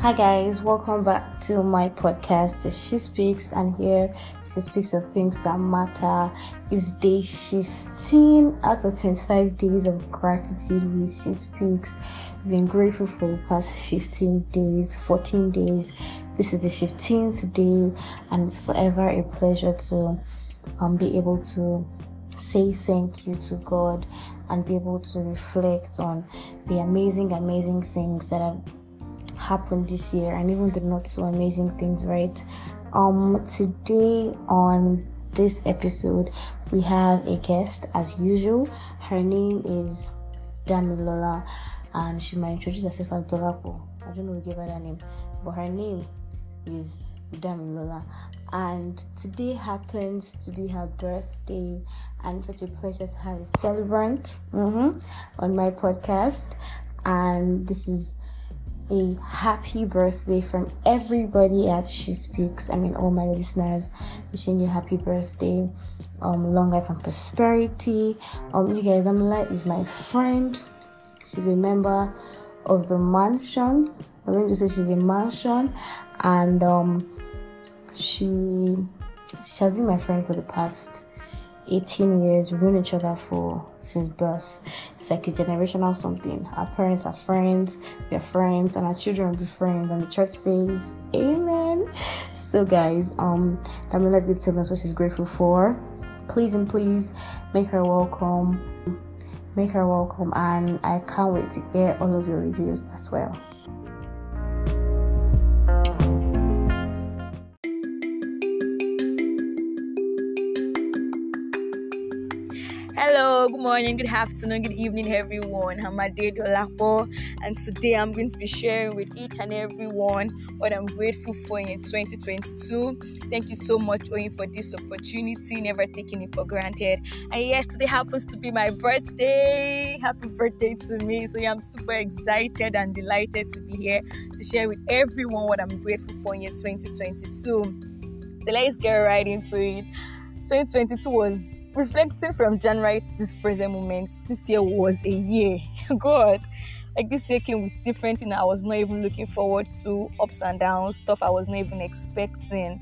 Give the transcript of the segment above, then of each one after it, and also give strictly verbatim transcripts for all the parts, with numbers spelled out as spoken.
Hi guys, welcome back to my podcast. She Speaks, and here she speaks of things that matter. It's day fifteen out of twenty-five days of gratitude with She Speaks. We've been grateful for the past fifteen days, fourteen days. This is the fifteenth day, and it's forever a pleasure to um, be able to say thank you to God and be able to reflect on the amazing, amazing things that have happened this year, and even the not so amazing things, right? Um today on this episode we have a guest as usual. Her name is Damilola, and she might introduce herself as Dolapo. I don't know who gave her that name, but her name is Damilola, and today happens to be her birthday, and it's such a pleasure to have a celebrant mm-hmm, on my podcast. And this is a happy birthday from everybody at She Speaks. I mean, all my listeners, wishing you happy birthday, um, long life and prosperity. Um, you guys, Damila is my friend. She's a member of the mansions. Let me just say she's a mansion, and um, she she has been my friend for the past eighteen years. We've known each other for since birth. It's like a generational something. Our parents are friends, we're friends, and our children will be friends, and the church says amen. So guys, um Damilola is telling us what she's grateful for. Please and please make her welcome. Make her welcome, and I can't wait to hear all of your reviews as well. Hello, good morning, good afternoon, good evening, everyone. I'm Ade Dolapo, and today I'm going to be sharing with each and everyone what I'm grateful for in twenty twenty-two. Thank you so much, Oyin, for this opportunity, never taking it for granted. And yes, today happens to be my birthday. Happy birthday to me. So yeah, I'm super excited and delighted to be here to share with everyone what I'm grateful for in twenty twenty-two. So let's get right into it. twenty twenty-two was reflecting from January to this present moment. This year was a year. God, like this year came with different things I was not even looking forward to, ups and downs, stuff I was not even expecting.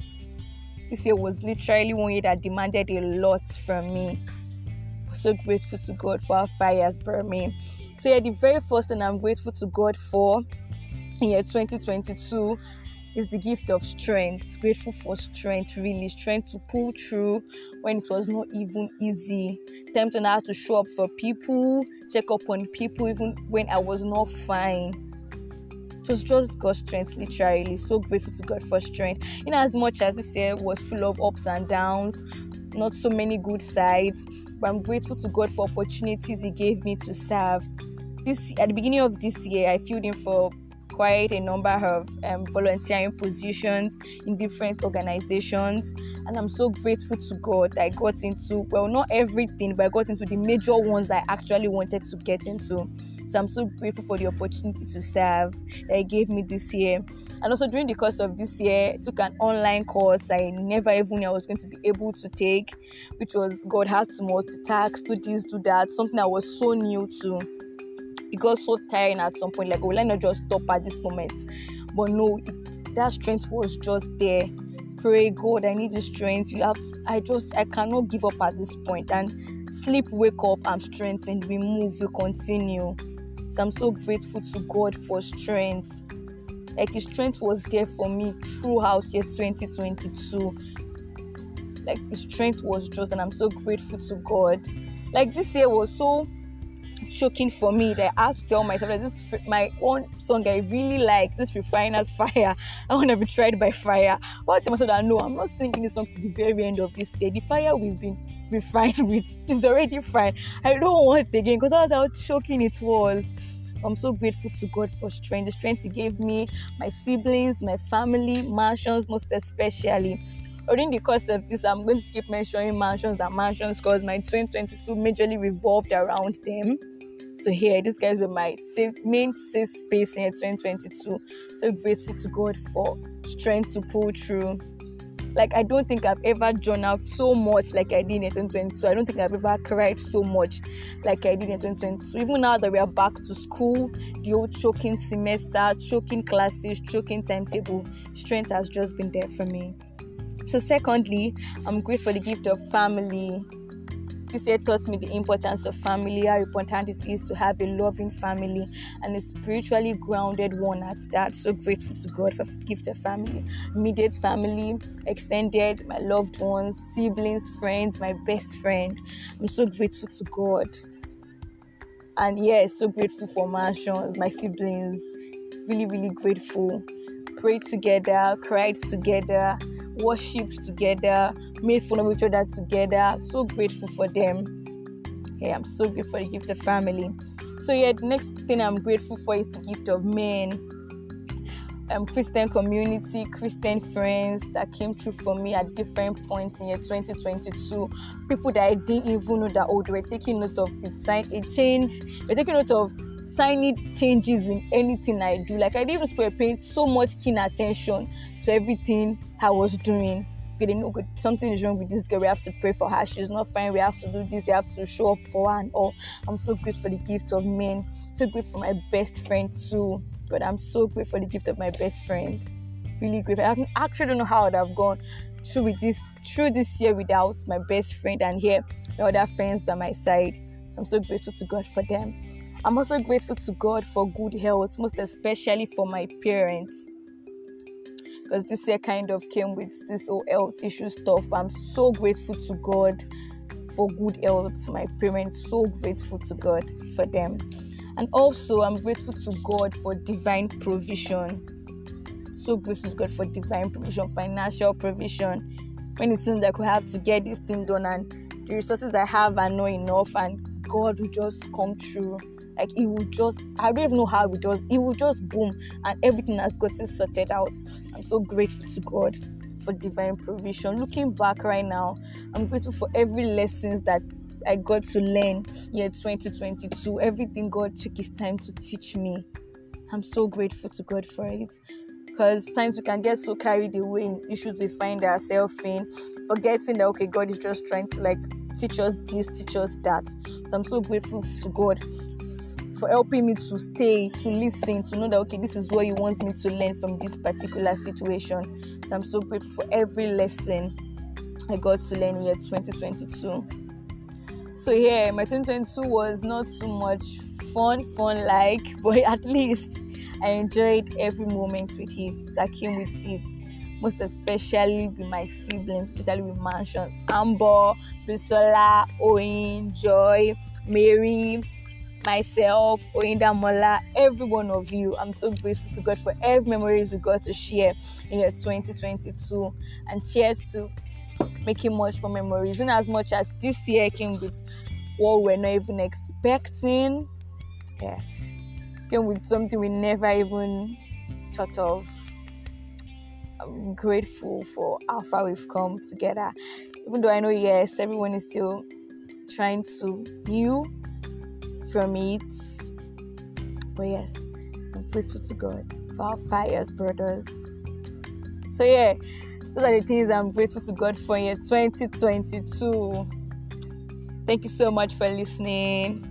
This year was literally one year that demanded a lot from me. I'm so grateful to God for how far He has brought me. So yeah, the very first thing I'm grateful to God for in year twenty twenty-two is the gift of strength. Grateful for strength, really strength to pull through when it was not even easy. Times when I had to show up for people, check up on people even when I was not fine. It was just God's strength, literally. So grateful to God for strength. In as much as this year was full of ups and downs, not so many good sides, but I'm grateful to God for opportunities He gave me to serve. This at the beginning of this year, I filled in for quite a number of um, volunteering positions in different organizations, and I'm so grateful to God that I got into, well, not everything, but I got into the major ones I actually wanted to get into. So I'm so grateful for the opportunity to serve that He gave me this year. And also during the course of this year, I took an online course I never even knew I was going to be able to take, which was God How to Multitask, do this, do that, something I was so new to. It got so tiring at some point, like, oh, let not just stop at this moment. But no, it, that strength was just there. Pray, God, I need the strength. You have, I just, I cannot give up at this point. And sleep, wake up, I'm strengthened. We move, we continue. So I'm so grateful to God for strength. Like, His strength was there for me throughout year twenty twenty-two. Like, His strength was just, and I'm so grateful to God. Like, this year was so choking for me that I have to tell myself that this my own song I really like, this Refiner's Fire, I want to be tried by fire. But I tell myself that no, I'm not singing this song to the very end of this year. The fire we've been refined with is already fine. I don't want it again, because that's how choking it was. I'm so grateful to God for strength. The strength He gave me, my siblings, my family, mansions most especially. During the course of this, I'm going to keep mentioning mansions and mansions because my twenty twenty-two majorly revolved around them. So here, these guys were my safe, main safe space in twenty twenty-two. So grateful to God for strength to pull through. Like, I don't think I've ever journaled so much like I did in twenty twenty-two. I don't think I've ever cried so much like I did in twenty twenty-two. Even now that we are back to school, the old choking semester, choking classes, choking timetable, strength has just been there for me. So secondly, I'm grateful for the gift of family. This year taught me the importance of family, how important it is to have a loving family and a spiritually grounded one at that. So grateful to God for the gift of family. Immediate family, extended, my loved ones, siblings, friends, my best friend. I'm so grateful to God. And yes, so grateful for mansions, my siblings. Really, really grateful. Prayed together, cried together, worshipped together, made fun of each other together. So grateful for them. Yeah, I'm so grateful for the gift of family. So yeah, the next thing I'm grateful for is the gift of men. Um, Christian community, Christian friends that came through for me at different points in year twenty twenty-two. People that I didn't even know that oh, they were taking note of the time, a change, they're taking note of tiny changes in anything I do. Like, I didn't even start paying so much keen attention to everything I was doing. Okay, they know something is wrong with this girl. We have to pray for her. She's not fine. We have to do this. We have to show up for her and all. I'm so grateful for the gift of men. So grateful for my best friend too. But I'm so grateful for the gift of my best friend. Really grateful. I actually don't know how I would have gone through with this through this year without my best friend and here my other friends by my side. So I'm so grateful to God for them. I'm also grateful to God for good health, most especially for my parents. Because this year kind of came with this whole health issue stuff. But I'm so grateful to God for good health. My parents, so grateful to God for them. And also, I'm grateful to God for divine provision. So grateful to God for divine provision, financial provision. When it seems like we have to get this thing done and the resources I have are not enough, and God will just come through. Like, it will just, I don't even know how it does. It will just boom and everything has gotten sorted out. I'm so grateful to God for divine provision. Looking back right now, I'm grateful for every lessons that I got to learn year twenty twenty-two. Everything God took his time to teach me. I'm so grateful to God for it. Because times we can get so carried away in issues we find ourselves in, forgetting that, okay, God is just trying to like teach us this, teach us that. So I'm so grateful to God for helping me to stay, to listen, to know that, okay, this is what he wants me to learn from this particular situation. So I'm so grateful for every lesson I got to learn in year twenty twenty-two. So yeah, my twenty twenty-two was not too much fun, fun like, but at least I enjoyed every moment with it that came with it. Most especially with my siblings, especially with mansions. Amber, Bisola, Oyin, Joy, Mary, myself, Oyinda Mola, every one of you. I'm so grateful to God for every memories we got to share in year twenty twenty-two. And cheers to making much more memories. In as much as this year came with what we're not even expecting. Yeah. Came with something we never even thought of. I'm grateful for how far we've come together. Even though I know, yes, everyone is still trying to heal from it. But yes, I'm grateful to God for our fires, brothers. So yeah, those are the things I'm grateful to God for in twenty twenty-two. Thank you so much for listening.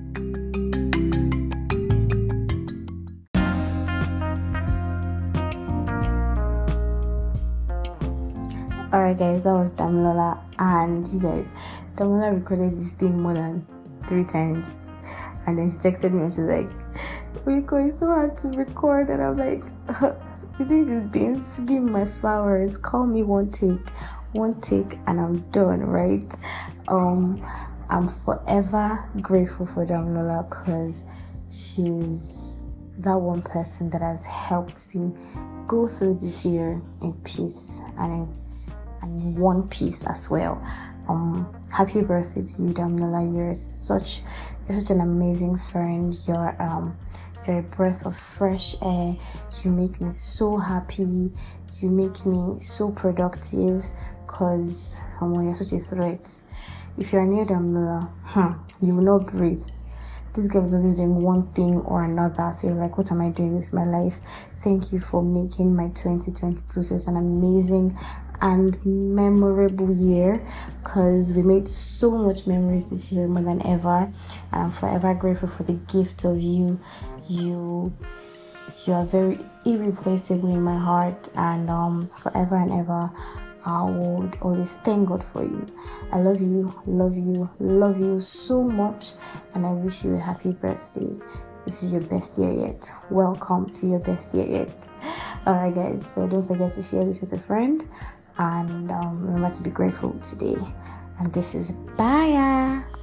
Alright guys, that was Damilola, and you guys, Damilola recorded this thing more than three times, and then she texted me and she's like, Rico, it's so hard to record, and I'm like, you think it's beans? Give me my flowers, call me one take, one take and I'm done, right? Um, I'm forever grateful for Damilola because she's that one person that has helped me go through this year in peace and in and one piece as well. Um, happy birthday to you, Damilola. You're such, you're such an amazing friend. You're um, you're a breath of fresh air. You make me so happy. You make me so productive. Cause um, when you're such a threat, if you're near Damilola, hmm, you will not breathe. This girl is always doing one thing or another. So you're like, what am I doing with my life? Thank you for making my twenty twenty-two such an amazing and memorable year, because we made so much memories this year, more than ever, and I'm forever grateful for the gift of you. You you are very irreplaceable in my heart, and um forever and ever I would always thank God for you. I love you, love you, love you so much, and I wish you a happy birthday. This is your best year yet. Welcome to your best year yet. Alright guys, so don't forget to share this with a friend, and um, remember to be grateful today. And this is Baya.